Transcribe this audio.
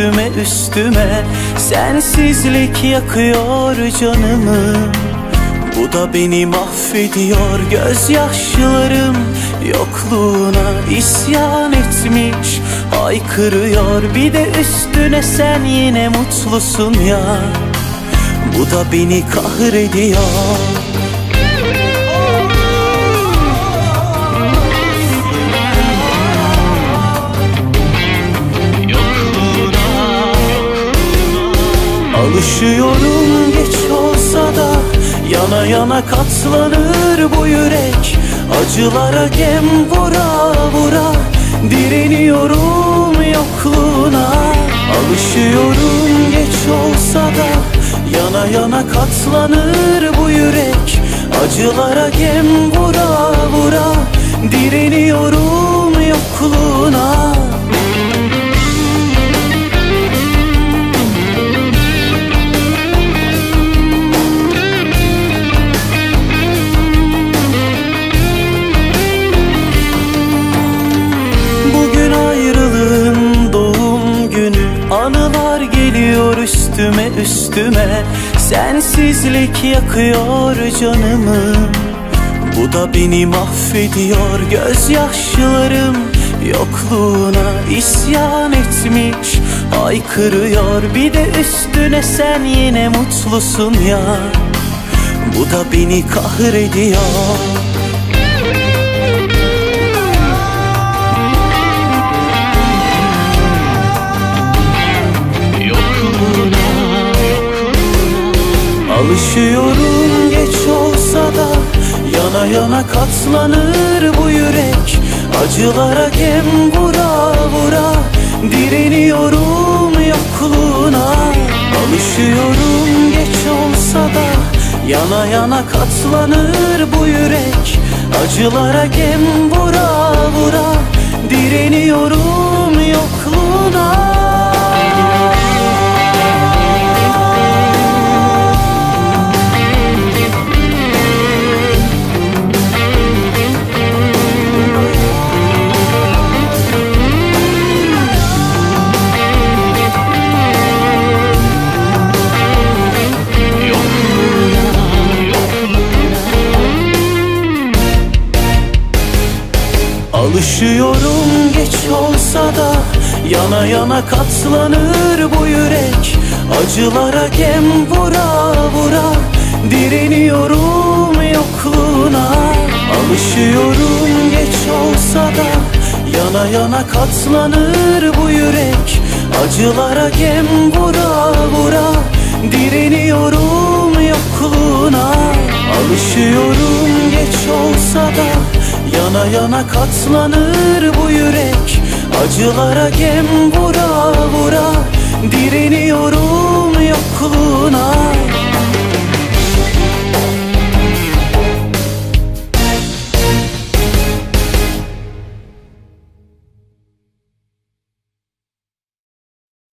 üstüme üstüme. Sensizlik yakıyor canımı, bu da beni mahvediyor. Gözyaşlarım yokluğuna isyan etmiş, haykırıyor. Bir de üstüne sen yine mutlusun ya, bu da beni kahrediyor. Alışıyorum geç olsa da, yana yana katlanır bu yürek. Acılara gem vura vura, direniyorum yokluğuna. Alışıyorum geç olsa da, yana yana katlanır bu yürek. Acılara gem vura vura, direniyorum yokluğuna. Anılar geliyor üstüme üstüme. Sensizlik yakıyor canımı, bu da beni mahvediyor. Gözyaşlarım yokluğuna isyan etmiş, haykırıyor. Bir de üstüne sen yine mutlusun ya, bu da beni kahrediyor. Alışıyorum geç olsa da, yana yana katlanır bu yürek. Acılara gem vura vura, direniyorum yokluğuna. Alışıyorum geç olsa da, yana yana katlanır bu yürek. Acılara gem vura vura, direniyorum yokluğuna. Alışıyorum geç olsa da, yana yana katlanır bu yürek. Acılara gem vura vura, direniyorum yokluğuna. Alışıyorum geç olsa da, yana yana katlanır bu yürek. Acılara gem vura vura, direniyorum yokluğuna. Alışıyorum geç olsa da, yana yana katlanır bu yürek. Acılara gem vura vura, direniyorum yokluğuna.